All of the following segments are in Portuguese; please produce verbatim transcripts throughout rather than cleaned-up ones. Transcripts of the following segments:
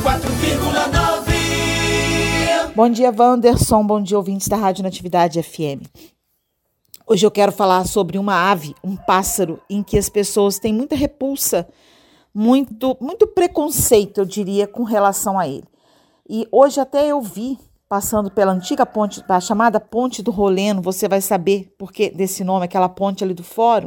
quatro vírgula nove. Bom dia, Wanderson. Bom dia, ouvintes da Rádio Natividade F M. Hoje eu quero falar sobre uma ave, um pássaro, em que as pessoas têm muita repulsa, muito, muito preconceito, eu diria, com relação a ele. E hoje até eu vi, passando pela antiga ponte, a chamada Ponte do Roleno, você vai saber por que desse nome, aquela ponte ali do Fórum,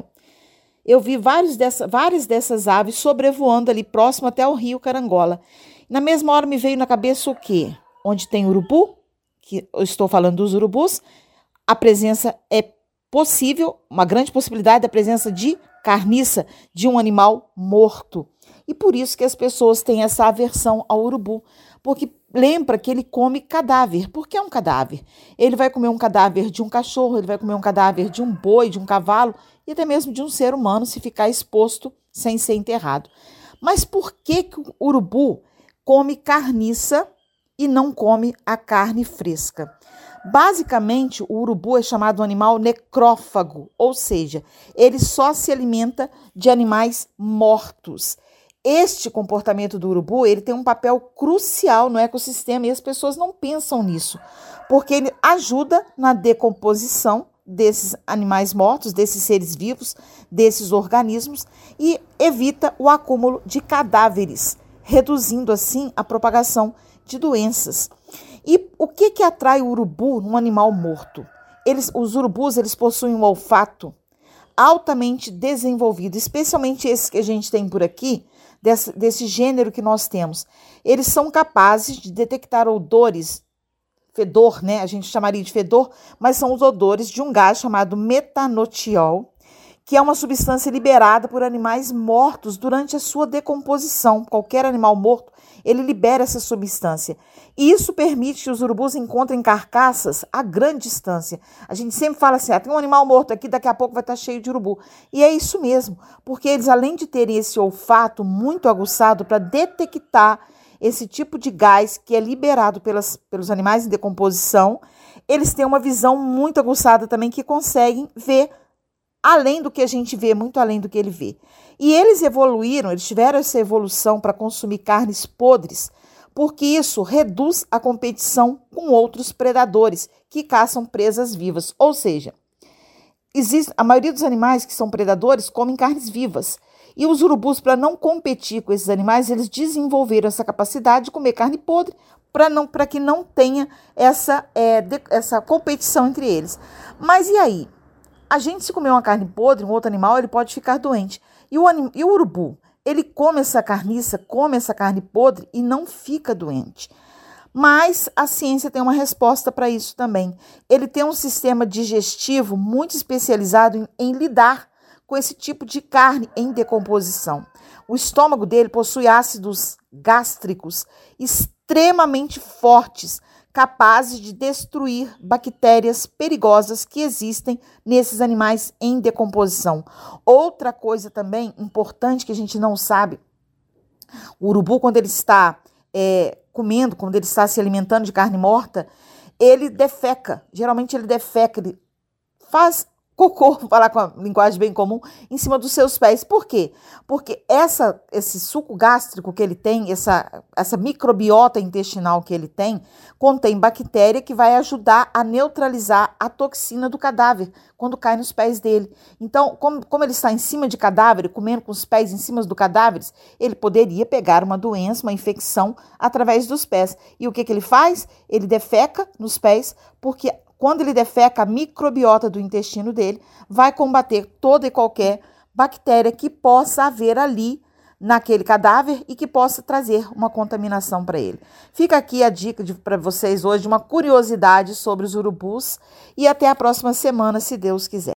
eu vi vários dessa, várias dessas aves sobrevoando ali próximo até o rio Carangola. Na mesma hora me veio na cabeça o quê? Onde tem urubu, que eu estou falando dos urubus, a presença é possível, uma grande possibilidade da presença de carniça, de um animal morto. E por isso que as pessoas têm essa aversão ao urubu, porque lembra que ele come cadáver. Por que é um cadáver? Ele vai comer um cadáver de um cachorro, ele vai comer um cadáver de um boi, de um cavalo e até mesmo de um ser humano se ficar exposto sem ser enterrado. Mas por que que o urubu come carniça e não come a carne fresca? Basicamente, o urubu é chamado um animal necrófago, ou seja, ele só se alimenta de animais mortos. Este comportamento do urubu, ele tem um papel crucial no ecossistema e as pessoas não pensam nisso, porque ele ajuda na decomposição desses animais mortos, desses seres vivos, desses organismos e evita o acúmulo de cadáveres, reduzindo assim a propagação de doenças. E o que que atrai o urubu num animal morto? Eles, os urubus, eles possuem um olfato altamente desenvolvido, especialmente esse que a gente tem por aqui, desse, desse gênero que nós temos. Eles são capazes de detectar odores, fedor, né? A gente chamaria de fedor, mas são os odores de um gás chamado metanotiol, que é uma substância liberada por animais mortos durante a sua decomposição. Qualquer animal morto, ele libera essa substância. E isso permite que os urubus encontrem carcaças a grande distância. A gente sempre fala assim, ah, tem um animal morto aqui, daqui a pouco vai estar cheio de urubu. E é isso mesmo, porque eles, além de terem esse olfato muito aguçado para detectar esse tipo de gás que é liberado pelas, pelos animais em decomposição, eles têm uma visão muito aguçada também que conseguem ver além do que a gente vê, muito além do que ele vê. E eles evoluíram, eles tiveram essa evolução para consumir carnes podres, porque isso reduz a competição com outros predadores que caçam presas vivas. Ou seja, existe, a maioria dos animais que são predadores comem carnes vivas. E os urubus, para não competir com esses animais, eles desenvolveram essa capacidade de comer carne podre para não, para que não tenha essa, é, de, essa competição entre eles. Mas e aí? A gente, se comer uma carne podre, um outro animal, ele pode ficar doente. E o, anim, e o urubu, ele come essa carniça, come essa carne podre e não fica doente. Mas a ciência tem uma resposta para isso também. Ele tem um sistema digestivo muito especializado em, em lidar com esse tipo de carne em decomposição. O estômago dele possui ácidos gástricos extremamente fortes, capazes de destruir bactérias perigosas que existem nesses animais em decomposição. Outra coisa também importante que a gente não sabe, o urubu, quando ele está é, comendo, quando ele está se alimentando de carne morta, ele defeca, geralmente ele defeca, ele faz cocô, vou falar com a linguagem bem comum, em cima dos seus pés. Por quê? Porque essa, esse suco gástrico que ele tem, essa, essa microbiota intestinal que ele tem, contém bactéria que vai ajudar a neutralizar a toxina do cadáver quando cai nos pés dele. Então, como, como ele está em cima de cadáver, comendo com os pés em cima do cadáver, ele poderia pegar uma doença, uma infecção através dos pés. E o que, que ele faz? Ele defeca nos pés, porque quando ele defeca, a microbiota do intestino dele vai combater toda e qualquer bactéria que possa haver ali naquele cadáver e que possa trazer uma contaminação para ele. Fica aqui a dica para vocês hoje, uma curiosidade sobre os urubus e até a próxima semana, se Deus quiser.